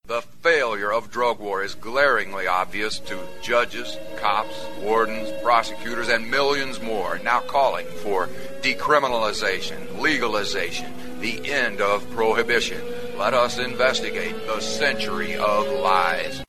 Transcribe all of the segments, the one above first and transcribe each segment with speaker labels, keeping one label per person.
Speaker 1: The failure of drug war is glaringly obvious to judges, cops, wardens, prosecutors, and millions more now calling for decriminalization, legalization, the end of prohibition. Let us investigate the century of lies.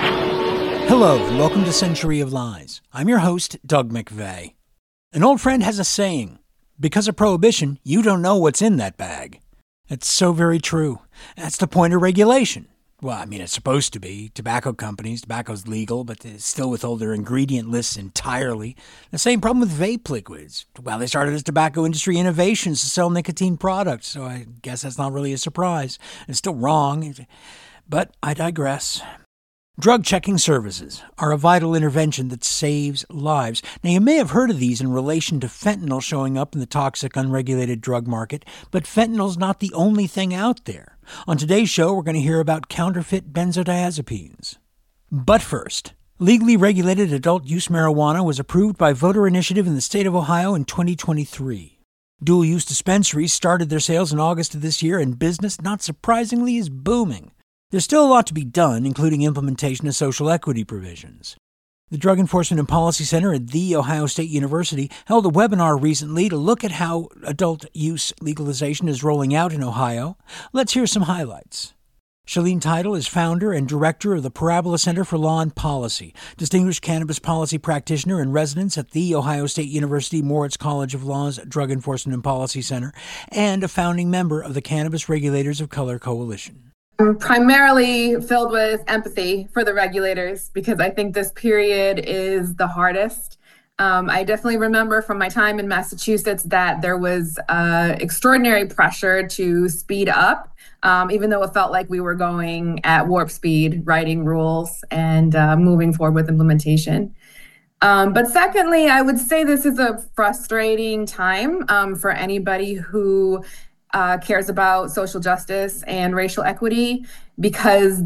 Speaker 2: Hello, and welcome to Century of Lies. I'm your host, Doug McVeigh. An old friend has a saying, because of prohibition, you don't know what's in that bag. It's so very true. That's the point of regulation. Well, I mean, it's supposed to be. Tobacco companies, tobacco's legal, but they still withhold their ingredient lists entirely. The same problem with vape liquids. Well, they started as tobacco industry innovations to sell nicotine products, so I guess that's not really a surprise. It's still wrong, but I digress. Drug checking services are a vital intervention that saves lives. Now, you may have heard of these in relation to fentanyl showing up in the toxic, unregulated drug market, but fentanyl's not the only thing out there. On today's show, we're going to hear about counterfeit benzodiazepines. But first, legally regulated adult use marijuana was approved by voter initiative in the state of Ohio in 2023. Dual-use dispensaries started their sales in August of this year, and business, not surprisingly, is booming. There's still a lot to be done, including implementation of social equity provisions. The Drug Enforcement and Policy Center at The Ohio State University held a webinar recently to look at how adult use legalization is rolling out in Ohio. Let's hear some highlights. Shalene Title is founder and director of the Parabola Center for Law and Policy, distinguished cannabis policy practitioner in residence at The Ohio State University Moritz College of Law's Drug Enforcement and Policy Center, and a founding member of the Cannabis Regulators of Color Coalition.
Speaker 3: I'm primarily filled with empathy for the regulators because I think this period is the hardest. I definitely remember from my time in Massachusetts that there was extraordinary pressure to speed up, even though it felt like we were going at warp speed, writing rules and moving forward with implementation. But secondly, I would say this is a frustrating time for anybody who cares about social justice and racial equity, because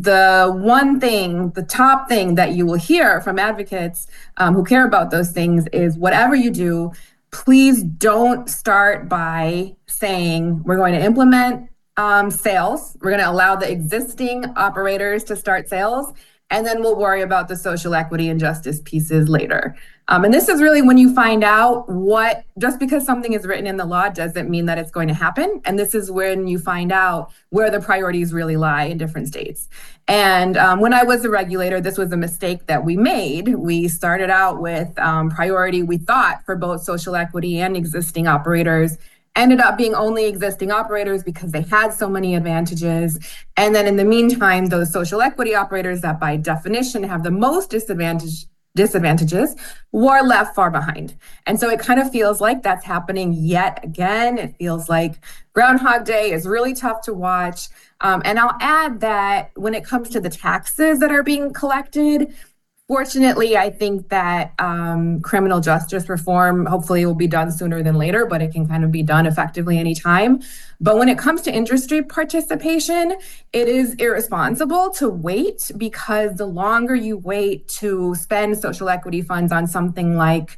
Speaker 3: the top thing that you will hear from advocates who care about those things is whatever you do, please don't start by saying we're going to implement sales. We're going to allow the existing operators to start sales, and then we'll worry about the social equity and justice pieces later. And this is really when you find out just because something is written in the law doesn't mean that it's going to happen. And this is when you find out where the priorities really lie in different states. And when I was a regulator, this was a mistake that we made. We started out with priority, we thought, for both social equity and existing operators. Ended up being only existing operators because they had so many advantages. And then in the meantime, those social equity operators that by definition have the most disadvantages were left far behind. And so it kind of feels like that's happening yet again. It feels like Groundhog Day is really tough to watch. And I'll add that when it comes to the taxes that are being collected, fortunately, I think that criminal justice reform hopefully will be done sooner than later, but it can kind of be done effectively anytime. But when it comes to industry participation, it is irresponsible to wait, because the longer you wait to spend social equity funds on something like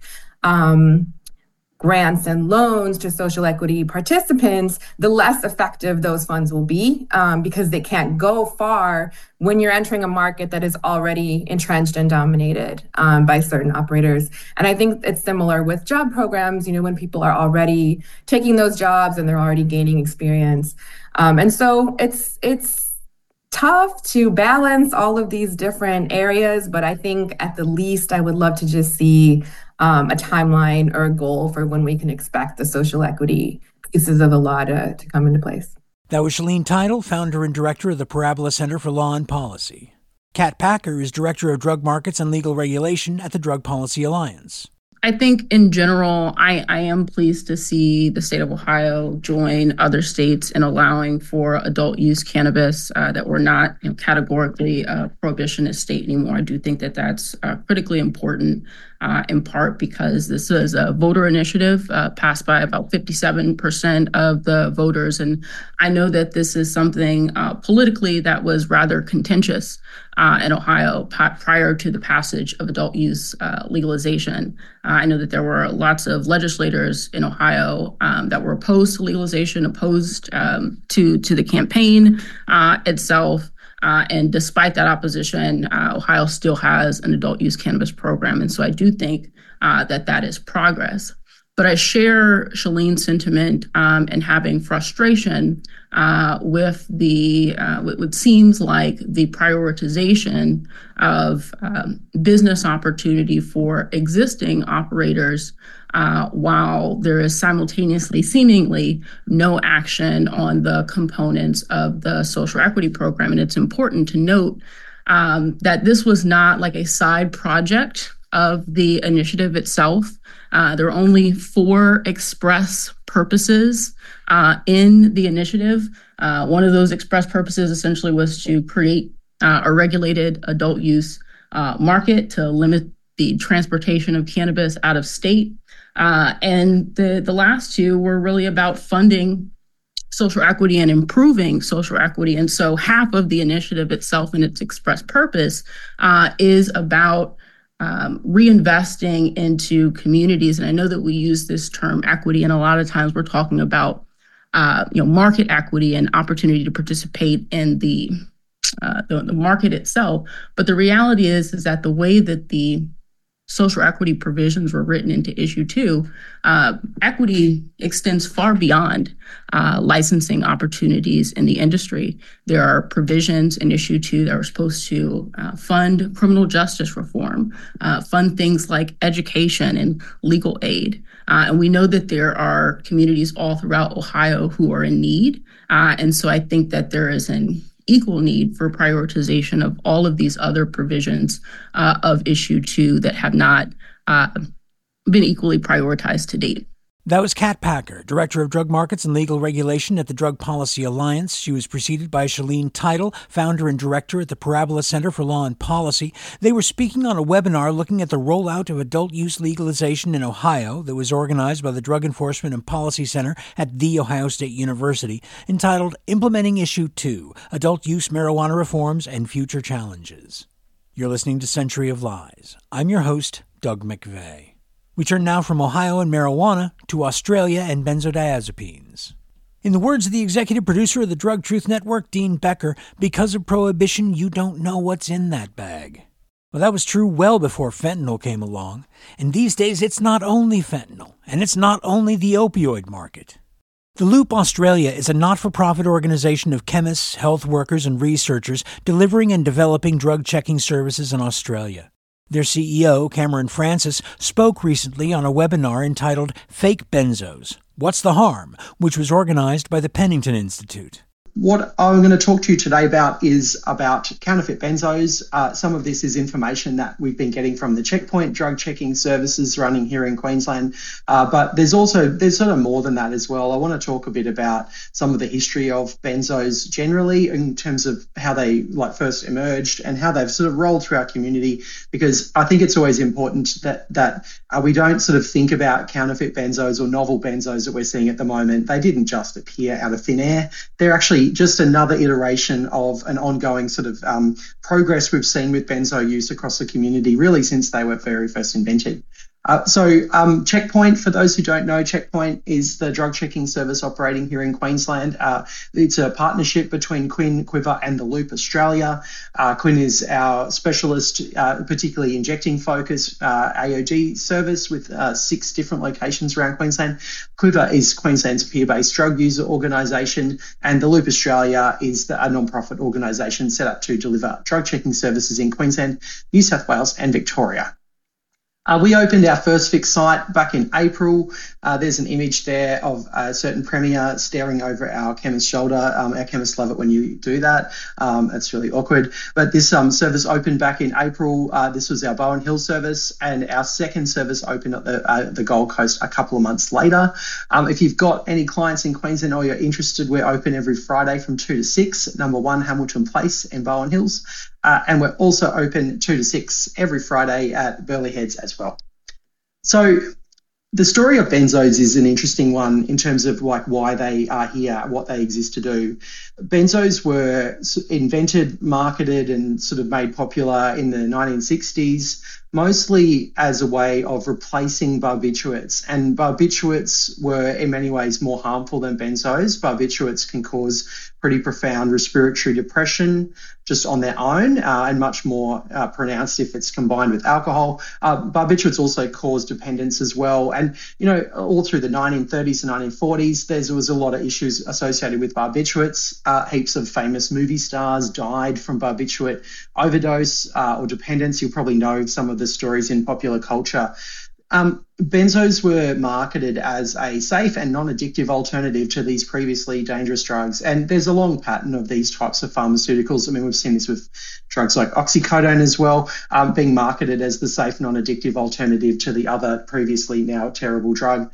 Speaker 3: grants and loans to social equity participants, the less effective those funds will be, because they can't go far when you're entering a market that is already entrenched and dominated by certain operators. And I think it's similar with job programs, when people are already taking those jobs and they're already gaining experience. And so it's tough to balance all of these different areas, but I think at the least I would love to just see a timeline or a goal for when we can expect the social equity pieces of the law to come into place.
Speaker 2: That was Shalene Title, founder and director of the Parabola Center for Law and Policy. Kat Packer is director of drug markets and legal regulation at the Drug Policy Alliance.
Speaker 4: I think in general, I am pleased to see the state of Ohio join other states in allowing for adult use cannabis, that we're not categorically a prohibitionist state anymore. I do think that that's critically important, in part because this is a voter initiative passed by about 57% of the voters. And I know that this is something politically that was rather contentious in Ohio prior to the passage of adult use legalization. I know that there were lots of legislators in Ohio that were opposed to legalization, opposed to the campaign itself. And despite that opposition, Ohio still has an adult use cannabis program. And so I do think that is progress. But I share Shalene's sentiment and having frustration with what seems like the prioritization of business opportunity for existing operators while there is simultaneously seemingly no action on the components of the social equity program. And it's important to note that this was not like a side project of the initiative itself. There are only 4 express purposes in the initiative. One of those express purposes essentially was to create a regulated adult use market to limit the transportation of cannabis out of state. And the last 2 were really about funding social equity and improving social equity. And so half of the initiative itself and its express purpose is about reinvesting into communities. And I know that we use this term equity, and a lot of times we're talking about market equity and opportunity to participate in the market itself. But the reality is that the way that the social equity provisions were written into issue 2, equity extends far beyond licensing opportunities in the industry. There are provisions in issue 2 that are supposed to fund criminal justice reform, fund things like education and legal aid. And we know that there are communities all throughout Ohio who are in need. And so I think that there is an equal need for prioritization of all of these other provisions of issue 2 that have not been equally prioritized to date.
Speaker 2: That was Kat Packer, Director of Drug Markets and Legal Regulation at the Drug Policy Alliance. She was preceded by Shalene Title, Founder and Director at the Parabola Center for Law and Policy. They were speaking on a webinar looking at the rollout of adult use legalization in Ohio that was organized by the Drug Enforcement and Policy Center at The Ohio State University, entitled Implementing Issue 2, Adult Use Marijuana Reforms and Future Challenges. You're listening to Century of Lies. I'm your host, Doug McVeigh. We turn now from Ohio and marijuana to Australia and benzodiazepines. In the words of the executive producer of the Drug Truth Network, Dean Becker, because of prohibition, you don't know what's in that bag. Well, that was true well before fentanyl came along. And these days, it's not only fentanyl, and it's not only the opioid market. The Loop Australia is a not-for-profit organization of chemists, health workers, and researchers delivering and developing drug checking services in Australia. Their CEO, Cameron Francis, spoke recently on a webinar entitled Fake Benzos, What's the Harm?, which was organized by the Pennington Institute.
Speaker 5: What I'm going to talk to you today about is about counterfeit benzos. Some of this is information that we've been getting from the Checkpoint drug checking services running here in Queensland. But there's sort of more than that as well. I want to talk a bit about some of the history of benzos generally in terms of how they first emerged and how they've sort of rolled through our community, because I think it's always important that we don't sort of think about counterfeit benzos or novel benzos that we're seeing at the moment. They didn't just appear out of thin air. They're actually just another iteration of an ongoing sort of progress we've seen with benzo use across the community, really since they were very first invented. Checkpoint, for those who don't know, Checkpoint is the drug checking service operating here in Queensland. It's a partnership between Quinn, Quiver and the Loop Australia. Quinn is our specialist, particularly injecting focus AOG service with 6 different locations around Queensland. Quiver is Queensland's peer-based drug user organisation, and the Loop Australia is a non-profit organisation set up to deliver drug checking services in Queensland, New South Wales and Victoria. We opened our first fixed site back in April. There's an image there of a certain premier staring over our chemist's shoulder. Our chemists love it when you do that. It's really awkward. But this service opened back in April. This was our Bowen Hill service, and our second service opened at the Gold Coast a couple of months later. If you've got any clients in Queensland or you're interested, we're open every Friday from 2 to 6, number 1 Hamilton Place in Bowen Hills. And we're also open 2 to 6 every Friday at Burleigh Heads as well. So the story of benzos is an interesting one in terms of why they are here, what they exist to do. Benzos were invented, marketed and sort of made popular in the 1960s. mostly as a way of replacing barbiturates. And barbiturates were in many ways more harmful than benzos. Barbiturates can cause pretty profound respiratory depression just on their own, and much more pronounced if it's combined with alcohol. Barbiturates also cause dependence as well. And, all through the 1930s and 1940s, there was a lot of issues associated with barbiturates. Heaps of famous movie stars died from barbiturate overdose or dependence. You'll probably know some of the stories in popular culture. Benzos were marketed as a safe and non-addictive alternative to these previously dangerous drugs. And there's a long pattern of these types of pharmaceuticals. I mean, we've seen this with drugs like oxycodone as well, being marketed as the safe, non-addictive alternative to the other previously now terrible drug.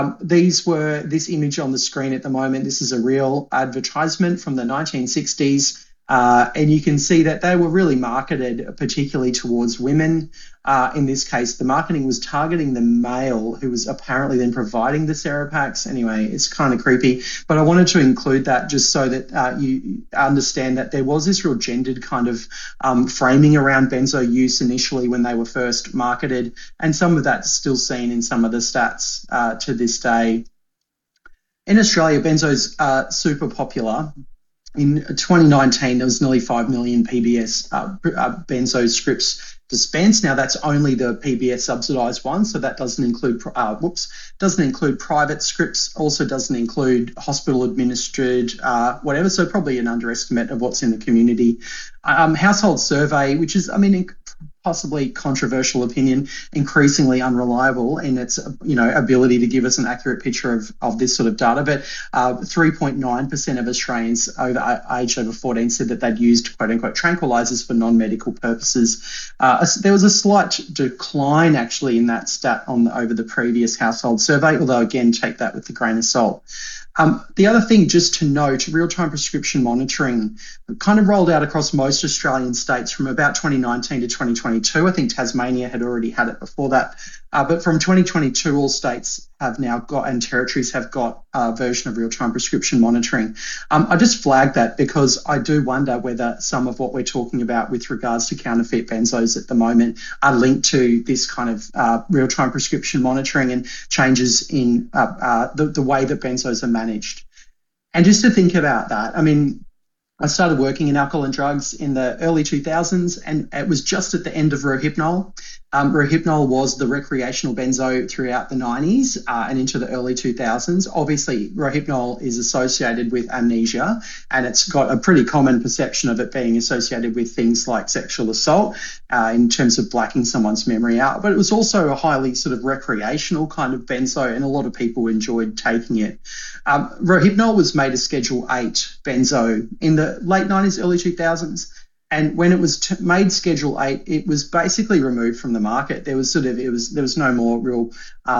Speaker 5: This image on the screen at the moment, this is a real advertisement from the 1960s. And you can see that they were really marketed particularly towards women. In this case, the marketing was targeting the male who was apparently then providing the Seropax. Anyway, it's kind of creepy. But I wanted to include that just so that you understand that there was this real gendered kind of framing around benzo use initially when they were first marketed. And some of that's still seen in some of the stats to this day. In Australia, benzos are super popular. In 2019, there was nearly 5 million PBS benzo scripts dispensed. Now, that's only the PBS subsidised one, so that doesn't include private scripts. Also, doesn't include hospital administered whatever. So probably an underestimate of what's in the community. Household survey, which is, possibly controversial opinion, increasingly unreliable in its ability to give us an accurate picture of this sort of data. But 3.9% of Australians aged over 14 said that they'd used quote unquote tranquilizers for non-medical purposes. There was a slight decline actually in that stat over the previous household survey, although again, take that with a grain of salt. The other thing just to note, real-time prescription monitoring kind of rolled out across most Australian states from about 2019 to 2022. I think Tasmania had already had it before that. But from 2022, all states have now got, and territories have got a version of real-time prescription monitoring. I just flagged that because I do wonder whether some of what we're talking about with regards to counterfeit benzos at the moment are linked to this kind of real-time prescription monitoring and changes in the way that benzos are managed. And just to think about that, I started working in alcohol and drugs in the early 2000s, and it was just at the end of Rohypnol. Rohypnol was the recreational benzo throughout the 90s and into the early 2000s. Obviously, Rohypnol is associated with amnesia, and it's got a pretty common perception of it being associated with things like sexual assault in terms of blacking someone's memory out. But it was also a highly sort of recreational kind of benzo, and a lot of people enjoyed taking it. Rohypnol was made a Schedule 8 benzo in the late 90s, early 2000s. And when it was made Schedule 8, it was basically removed from the market. There was no more real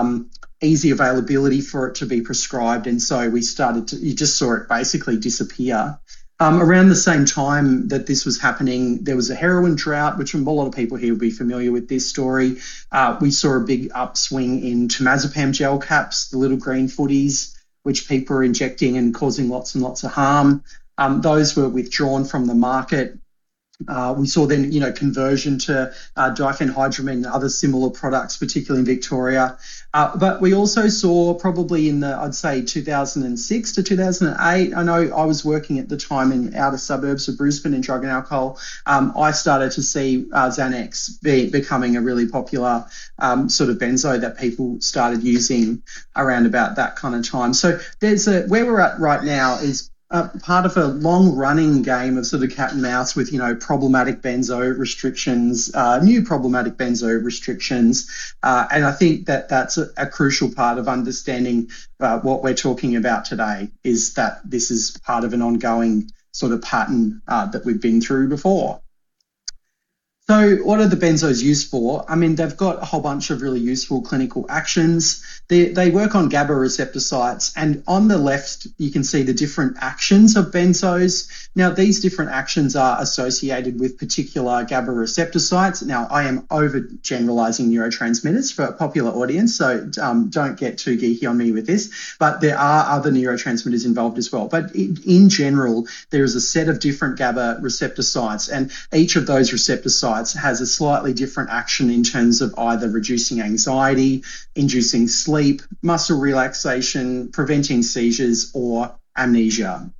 Speaker 5: easy availability for it to be prescribed. And so you just saw it basically disappear. Around the same time that this was happening, there was a heroin drought, which a lot of people here will be familiar with this story. We saw a big upswing in temazepam gel caps, the little green footies, which people are injecting and causing lots and lots of harm. Those were withdrawn from the market. We saw then, conversion to diphenhydramine and other similar products, particularly in Victoria. But we also saw probably in I'd say 2006 to 2008, I know I was working at the time in outer suburbs of Brisbane in drug and alcohol. I started to see Xanax becoming a really popular sort of benzo that people started using around about that kind of time. So where we're at right now is part of a long-running game of sort of cat and mouse with, problematic benzo restrictions, new problematic benzo restrictions. And I think that that's a crucial part of understanding what we're talking about today, is that this is part of an ongoing sort of pattern that we've been through before. So what are the benzos used for? They've got a whole bunch of really useful clinical actions. They work on GABA receptor sites, and on the left, you can see the different actions of benzos. Now, these different actions are associated with particular GABA receptor sites. Now, I am overgeneralizing neurotransmitters for a popular audience, so don't get too geeky on me with this, but there are other neurotransmitters involved as well. But in general, there is a set of different GABA receptor sites, and each of those receptor sites has a slightly different action in terms of either reducing anxiety, inducing sleep, muscle relaxation, preventing seizures, or amnesia.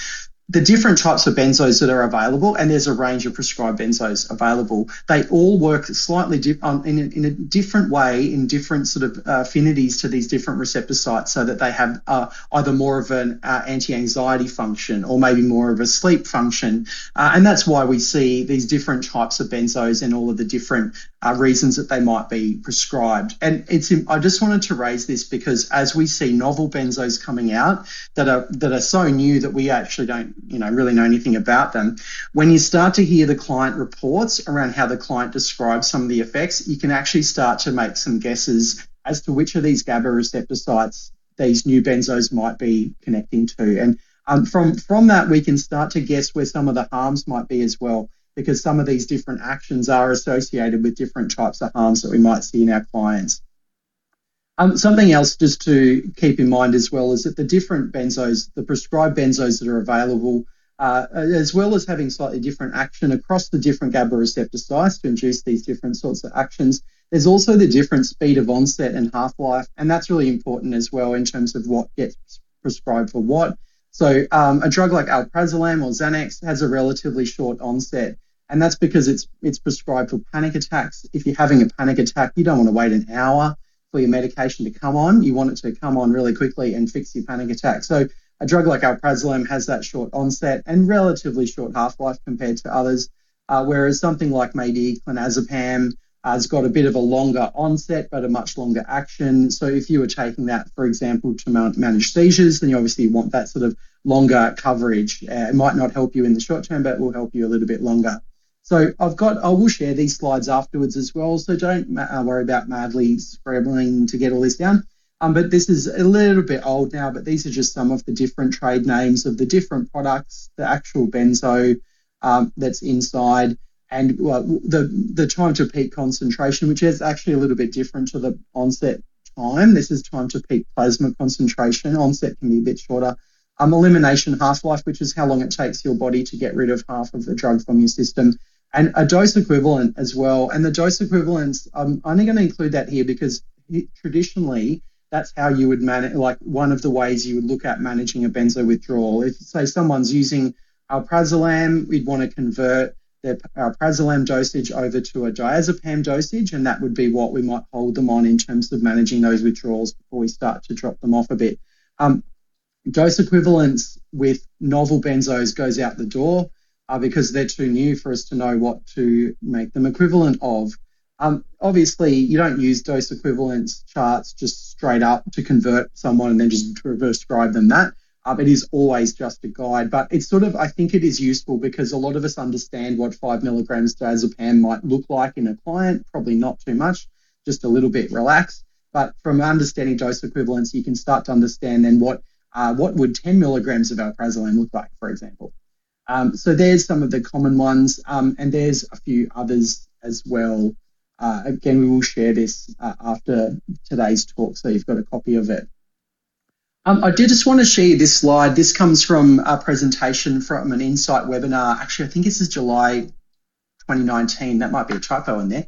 Speaker 5: The different types of benzos that are available, and there's a range of prescribed benzos available, they all work slightly in a different way, in different sort of affinities to these different receptor sites, so that they have either more of an anti-anxiety function or maybe more of a sleep function. And that's why we see these different types of benzos and all of the different reasons that they might be prescribed. And I just wanted to raise this because as we see novel benzos coming out that are so new that we actually don't really know anything about them, when you start to hear the client reports around how the client describes some of the effects, you can actually start to make some guesses as to which of these GABA receptor sites these new benzos might be connecting to. And from that, we can start to guess where some of the harms might be as well, because some of these different actions are associated with different types of harms that we might see in our clients. Something else just to keep in mind as well is that the different benzos, the prescribed benzos that are available, as well as having slightly different action across the different GABA receptor sites to induce these different sorts of actions, there's also the different speed of onset and half-life, and that's really important as well in terms of what gets prescribed for what. So a drug like alprazolam or Xanax has a relatively short onset, and that's because it's prescribed for panic attacks. If you're having a panic attack, you don't want to wait an hour for your medication to come on. You want it to come on really quickly and fix your panic attack. So a drug like alprazolam has that short onset and relatively short half-life compared to others, whereas something like maybe clonazepam has got a bit of a longer onset but a much longer action. So if you were taking that, for example, to manage seizures, then you obviously want that sort of longer coverage. It might not help you in the short term, but it will help you a little bit longer. So I will share these slides afterwards as well, so don't worry about madly scrambling to get all this down. But this is a little bit old now, but these are just some of the different trade names of the different products, the actual benzo that's inside, and the time to peak concentration, which is actually a little bit different to the onset time. This is time to peak plasma concentration. Onset can be a bit shorter. Elimination half-life, which is how long it takes your body to get rid of half of the drug from your system. And a dose equivalent as well. And the dose equivalents, I'm only going to include that here because traditionally that's how you would manage, like one of the ways you would look at managing a benzo withdrawal. If, say, someone's using alprazolam, we'd want to convert their alprazolam dosage over to a diazepam dosage, and that would be what we might hold them on in terms of managing those withdrawals before we start to drop them off a bit. Dose equivalence with novel benzos goes out the door because they're too new for us to know what to make them equivalent of. Obviously, you don't use dose equivalence charts just straight up to convert someone and then just prescribe them that. It is always just a guide, but it's sort of, I think it is useful because a lot of us understand what 5 milligrams diazepam might look like in a client, probably not too much, just a little bit relaxed. But from understanding dose equivalence, you can start to understand then what would 10 milligrams of alprazolam look like, for example. So there's some of the common ones, and there's a few others as well. Again, we will share this after today's talk, so you've got a copy of it. I did just want to share this slide. This comes from a presentation from an Insight webinar. Actually, I think this is July 2019. That might be a typo in there.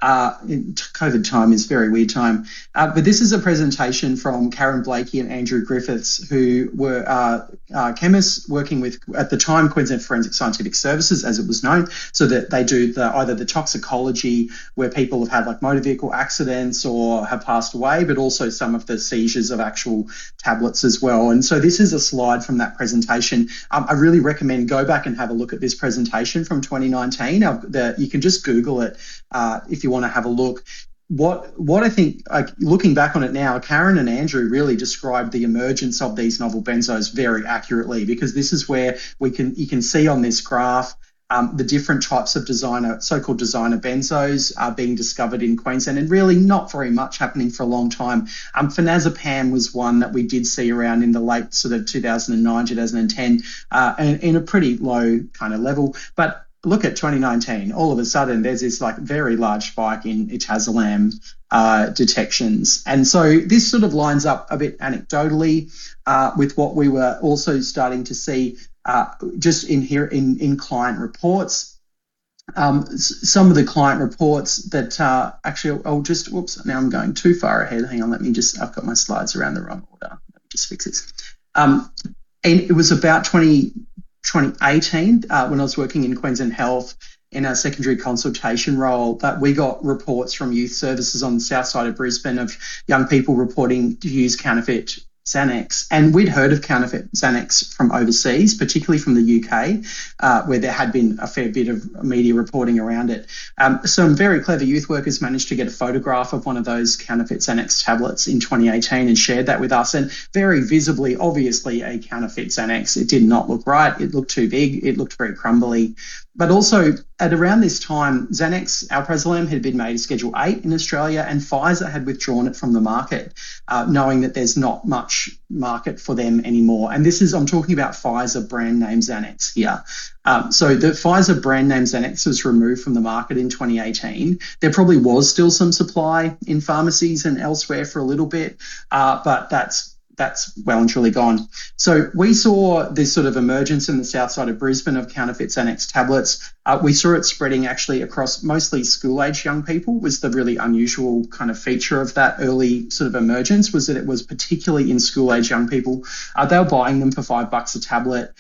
Speaker 5: COVID time is very weird time. But this is a presentation from Karen Blakey and Andrew Griffiths, who were chemists working with, at the time, Queensland Forensic Scientific Services, as it was known, so that they do either the toxicology where people have had like motor vehicle accidents or have passed away, but also some of the seizures of actual tablets as well. And so this is a slide from that presentation. I really recommend go back and have a look at this presentation from 2019. You can just Google it if you want to have a look. What I think, looking back on it now, Karen and Andrew really described the emergence of these novel benzos very accurately, because this is where you can see on this graph the different types of so-called designer benzos are being discovered in Queensland, and really not very much happening for a long time. Phenazepam was one that we did see around in the late sort of 2009, 2010, and in a pretty low kind of level. But look at 2019, all of a sudden there's this like very large spike in itazolam detections. And so this sort of lines up a bit anecdotally with what we were also starting to see just in client reports. Some of the client reports that actually, now I'm going too far ahead. Hang on, I've got my slides around the wrong order. Let me just fix this. And it was about 2018 when I was working in Queensland Health in our secondary consultation role that we got reports from youth services on the south side of Brisbane of young people reporting to use counterfeit Xanax. And we'd heard of counterfeit Xanax from overseas, particularly from the UK, where there had been a fair bit of media reporting around it. Some very clever youth workers managed to get a photograph of one of those counterfeit Xanax tablets in 2018 and shared that with us. And very visibly, obviously, a counterfeit Xanax. It did not look right. It looked too big. It looked very crumbly. But also, at around this time, Xanax, alprazolam, had been made a Schedule 8 in Australia, and Pfizer had withdrawn it from the market, knowing that there's not much market for them anymore. And I'm talking about Pfizer brand name Xanax here. So the Pfizer brand name Xanax was removed from the market in 2018. There probably was still some supply in pharmacies and elsewhere for a little bit, but that's well and truly gone. So we saw this sort of emergence in the south side of Brisbane of counterfeit Xanax tablets. We saw it spreading actually across mostly school-age young people. Was the really unusual kind of feature of that early sort of emergence, was that it was particularly in school-age young people. They were buying them for $5 a tablet.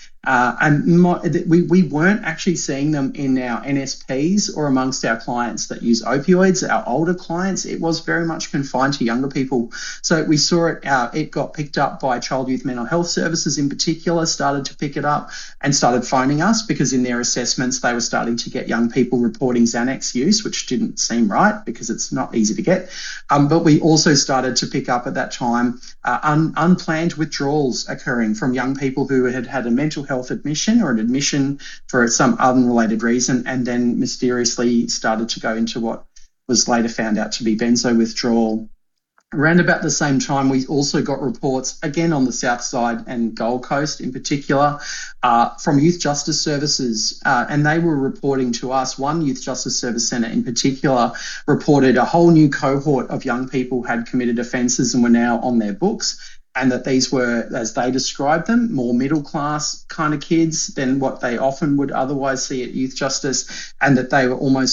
Speaker 5: We weren't actually seeing them in our NSPs or amongst our clients that use opioids, our older clients. It was very much confined to younger people. So we saw it got picked up by Child Youth Mental Health Services in particular, started to pick it up and started phoning us because in their assessments they were starting to get young people reporting Xanax use, which didn't seem right because it's not easy to get. But we also started to pick up at that time unplanned withdrawals occurring from young people who had had a mental health admission or an admission for some unrelated reason and then mysteriously started to go into what was later found out to be benzo withdrawal. Around about the same time, we also got reports, again on the south side and Gold Coast in particular, from Youth Justice Services. And they were reporting to us, one Youth Justice Service Centre in particular reported a whole new cohort of young people had committed offences and were now on their books. And that these were, as they described them, more middle-class kind of kids than what they often would otherwise see at Youth Justice, and that they were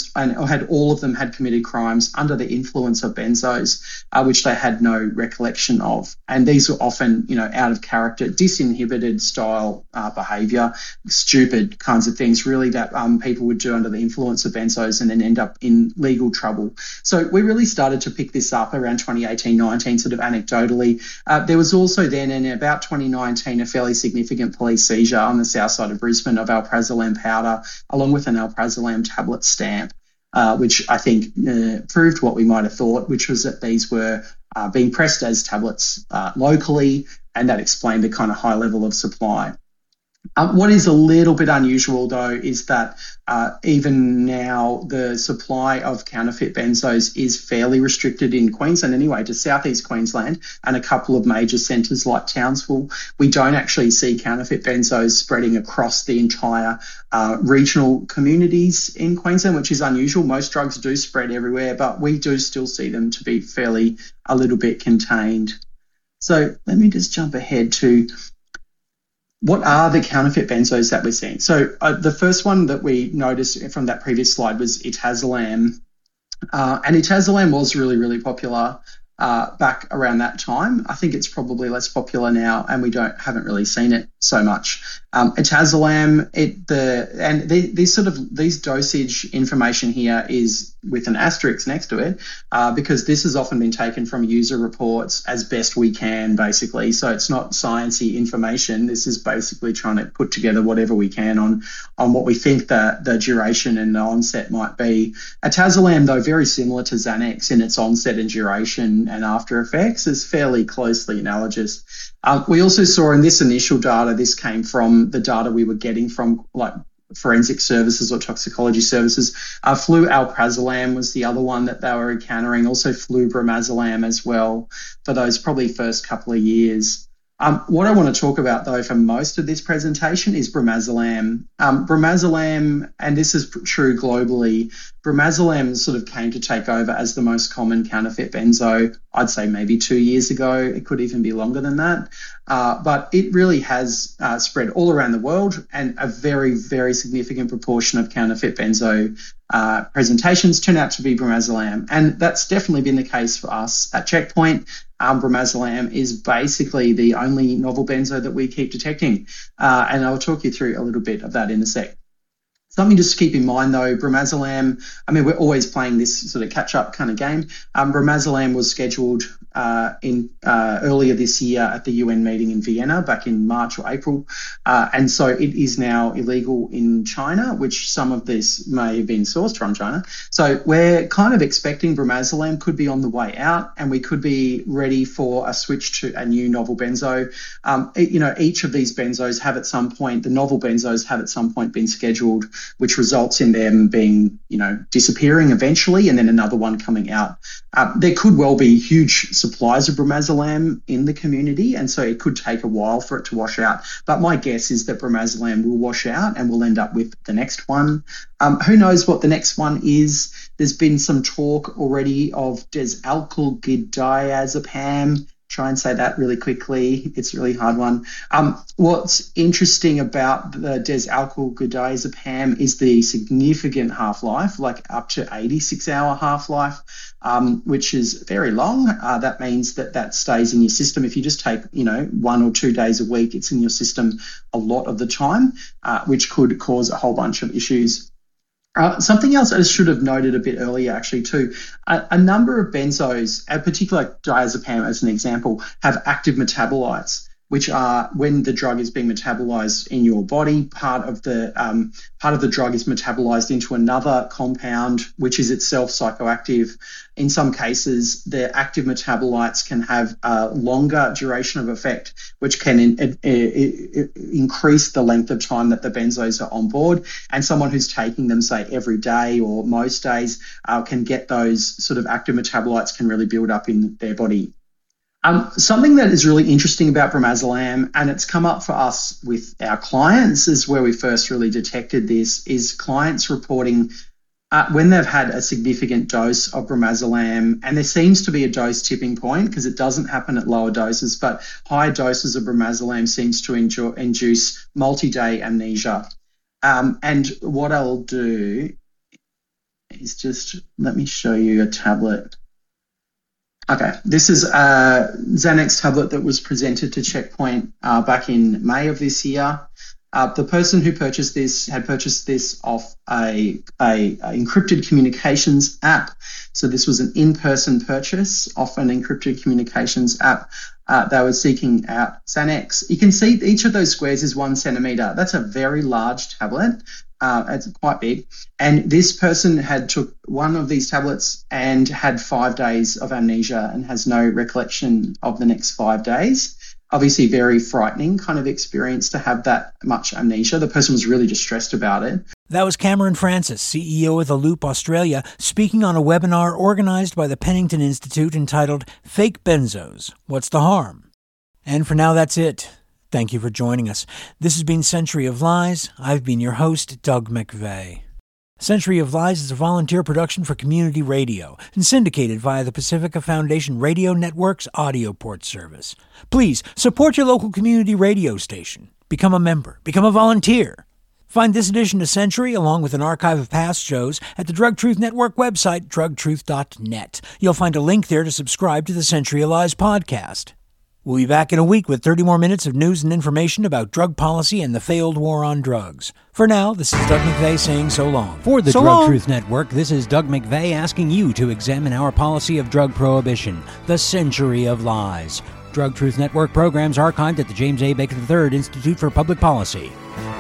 Speaker 5: all of them had committed crimes under the influence of benzos, which they had no recollection of. And these were often, out of character, disinhibited style behaviour, stupid kinds of things, really, that people would do under the influence of benzos and then end up in legal trouble. So we really started to pick this up around 2018-19, sort of anecdotally. There was also then in about 2019 a fairly significant police seizure on the south side of Brisbane of alprazolam powder along with an alprazolam tablet stamp, which I think proved what we might have thought, which was that these were being pressed as tablets locally, and that explained the kind of high level of supply. What is a little bit unusual, though, is that even now the supply of counterfeit benzos is fairly restricted in Queensland anyway, to southeast Queensland and a couple of major centres like Townsville. We don't actually see counterfeit benzos spreading across the entire regional communities in Queensland, which is unusual. Most drugs do spread everywhere, but we do still see them to be a little bit contained. So let me just jump ahead to what are the counterfeit benzos that we're seeing? So the first one that we noticed from that previous slide was itazolam. And itazolam was really, really popular back around that time. I think it's probably less popular now, and we haven't really seen it so much. Itazolam, these dosage information here is with an asterisk next to it, because this has often been taken from user reports as best we can, basically. So it's not sciencey information. This is basically trying to put together whatever we can on what we think the duration and the onset might be. Itazolam, though, very similar to Xanax in its onset and duration and after effects, is fairly closely analogous. We also saw in this initial data, this came from the data we were getting from forensic services or toxicology services. Flualprazolam was the other one that they were encountering, also flubromazolam as well for those probably first couple of years. What I want to talk about, though, for most of this presentation is bromazolam. Bromazolam, and this is true globally, bromazolam sort of came to take over as the most common counterfeit benzo, I'd say maybe 2 years ago. It could even be longer than that. But it really has spread all around the world, and a very, very significant proportion of counterfeit benzo presentations turn out to be bromazolam. And that's definitely been the case for us at Checkpoint. Bromazolam is basically the only novel benzo that we keep detecting. And I'll talk you through a little bit of that in a sec. Something just to keep in mind, though, bromazolam, I mean, we're always playing this sort of catch-up kind of game. Bromazolam was scheduled earlier this year at the UN meeting in Vienna back in March or April. And so it is now illegal in China, which some of this may have been sourced from China. So we're kind of expecting bromazolam could be on the way out, and we could be ready for a switch to a new novel benzo. Each of these benzos have at some point, the novel benzos have at some point been scheduled, which results in them being, disappearing eventually, and then another one coming out. There could well be huge supplies of bromazolam in the community, and so it could take a while for it to wash out. But my guess is that bromazolam will wash out and we'll end up with the next one. Who knows what the next one is? There's been some talk already of desalkylgdiazepam. Try and say that really quickly. It's a really hard one. What's interesting about the desalkylgdiazepam is the significant half-life, like up to 86-hour half-life, which is very long. That means that stays in your system. If you just take, 1 or 2 days a week, it's in your system a lot of the time, which could cause a whole bunch of issues. Something else I should have noted a bit earlier, actually, too. A number of benzos, in particular diazepam as an example, have active metabolites, which are when the drug is being metabolized in your body, part of the drug is metabolized into another compound, which is itself psychoactive. In some cases, the active metabolites can have a longer duration of effect, which can increase the length of time that the benzos are on board. And someone who's taking them, say, every day or most days, can get those sort of active metabolites can really build up in their body. Something that is really interesting about bromazolam, and it's come up for us with our clients, is where we first really detected this, is clients reporting when they've had a significant dose of bromazolam, and there seems to be a dose tipping point because it doesn't happen at lower doses, but high doses of bromazolam seems to induce multi-day amnesia. And what I'll do is just let me show you a tablet. Okay, this is a Xanax tablet that was presented to Checkpoint back in May of this year. The person who purchased this had purchased this off a encrypted communications app. So this was an in-person purchase off an encrypted communications app. They were seeking out Xanax. You can see each of those squares is 1 centimeter. That's a very large tablet. It's quite big. And this person had took one of these tablets and had 5 days of amnesia and has no recollection of the next 5 days. Obviously very frightening kind of experience to have that much amnesia. The person was really distressed about it.
Speaker 2: That was Cameron Francis, CEO of The Loop Australia, speaking on a webinar organized by the Pennington Institute entitled Fake Benzos, What's the Harm? And for now, that's it. Thank you for joining us. This has been Century of Lies. I've been your host, Doug McVeigh. Century of Lies is a volunteer production for community radio and syndicated via the Pacifica Foundation Radio Network's audio port service. Please support your local community radio station. Become a member. Become a volunteer. Find this edition of Century, along with an archive of past shows, at the Drug Truth Network website, drugtruth.net. You'll find a link there to subscribe to the Century of Lies podcast. We'll be back in a week with 30 more minutes of news and information about drug policy and the failed war on drugs. For now, this is Doug McVeigh saying so long. For the Drug Truth Network, this is Doug McVeigh asking you to examine our policy of drug prohibition, the Century of Lies. Drug Truth Network programs archived at the James A. Baker III Institute for Public Policy.